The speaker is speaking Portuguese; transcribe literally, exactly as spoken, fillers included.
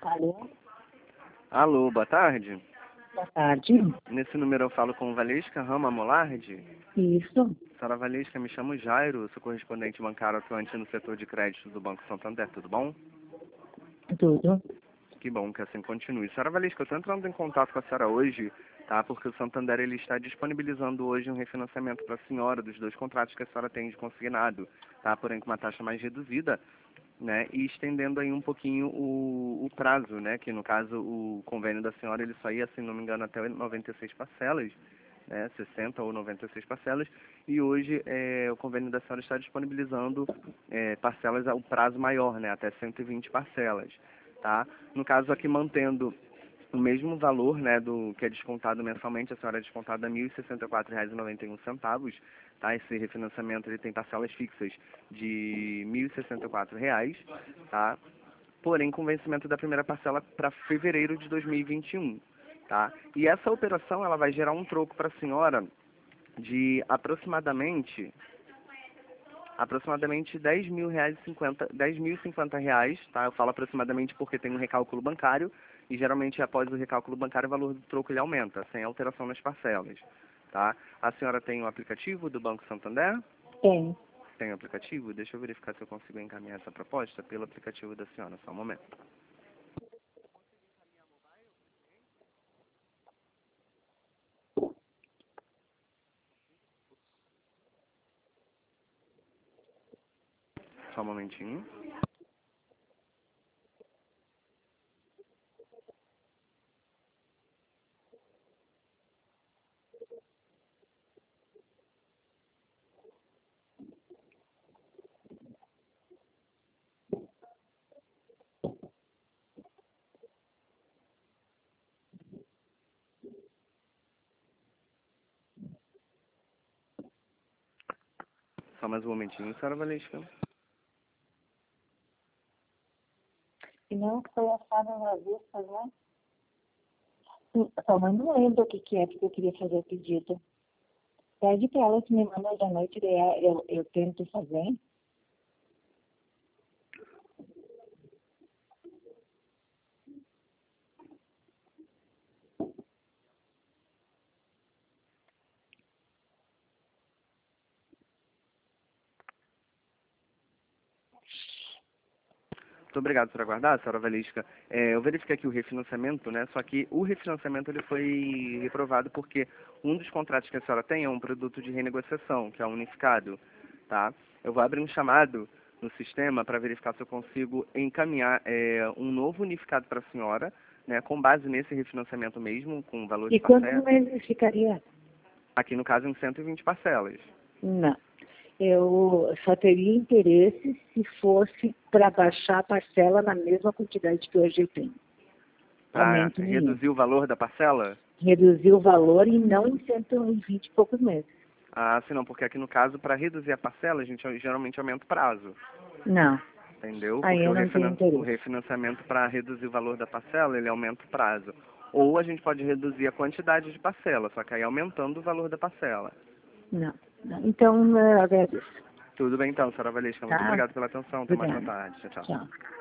Alô? Alô, boa tarde. Boa tarde. Nesse número eu falo com Valesca Rama Molardi. Isso. Senhora Valesca, me chamo Jairo, sou correspondente bancário atuante no setor de crédito do Banco Santander, tudo bom? Tudo. Que bom que assim continue. Senhora Valesca, eu estou entrando em contato com a senhora hoje, tá? Porque o Santander ele está disponibilizando hoje um refinanciamento para a senhora dos dois contratos que a senhora tem de consignado, tá? Porém com uma taxa mais reduzida, né? E estendendo aí um pouquinho o, o prazo, né? Que no caso o convênio da senhora ele só ia, se não me engano, até noventa e seis parcelas, né? sessenta ou noventa e seis parcelas. E hoje é, o convênio da senhora está disponibilizando é, parcelas ao prazo maior, né? Até cento e vinte parcelas. Tá? No caso aqui mantendo o mesmo valor, né, do que é descontado mensalmente, a senhora é descontada mil e sessenta e quatro reais e noventa e um centavos, tá? Esse refinanciamento ele tem parcelas fixas de mil e sessenta e quatro reais, tá? Porém com vencimento da primeira parcela para fevereiro de dois mil e vinte e um, tá? E essa operação ela vai gerar um troco para a senhora de aproximadamente aproximadamente dez mil reais e cinquenta, dez mil e cinquenta reais, tá? Eu falo aproximadamente porque tem um recálculo bancário e geralmente após o recálculo bancário o valor do troco ele aumenta, sem alteração nas parcelas, tá? A senhora tem o aplicativo do Banco Santander? Tem. Tem o aplicativo? Deixa eu verificar se eu consigo encaminhar essa proposta pelo aplicativo da senhora, só um momento. Só um momentinho. Só mais um momentinho, senhora Valesca. E não foi assado uma vez, né? Só mas não lembro o que, que é, porque eu queria fazer o pedido. Pede para ela que me manda hoje à noite, daí eu, eu tento fazer. Muito obrigado por aguardar, senhora Valesca. É, eu verifiquei aqui o refinanciamento, né? Só que o refinanciamento ele foi reprovado porque um dos contratos que a senhora tem é um produto de renegociação, que é unificado, tá? Eu vou abrir um chamado no sistema para verificar se eu consigo encaminhar é, um novo unificado para a senhora, né? Com base nesse refinanciamento mesmo, com o valor de E quantos parcela. meses ficaria? Aqui no caso em cento e vinte parcelas. Não. Eu só teria interesse se fosse para baixar a parcela na mesma quantidade que hoje eu tenho. Para Aumento nenhum. reduzir o valor da parcela? Reduzir o valor e não em cento e vinte e poucos meses. Ah, sim, não, porque aqui no caso, para reduzir a parcela, a gente geralmente aumenta o prazo. Não. Entendeu? Aí Porque eu o, não tenho refinan o interesse. refinanciamento para reduzir o valor da parcela, ele aumenta o prazo. Ou a gente pode reduzir a quantidade de parcela, só que aí aumentando o valor da parcela. Não. Não. Então, eu agradeço. Tudo bem então, senhora Valesca. Muito Tá? obrigado pela atenção. Até mais boa Obrigada. tarde. Tchau, tchau. Tchau.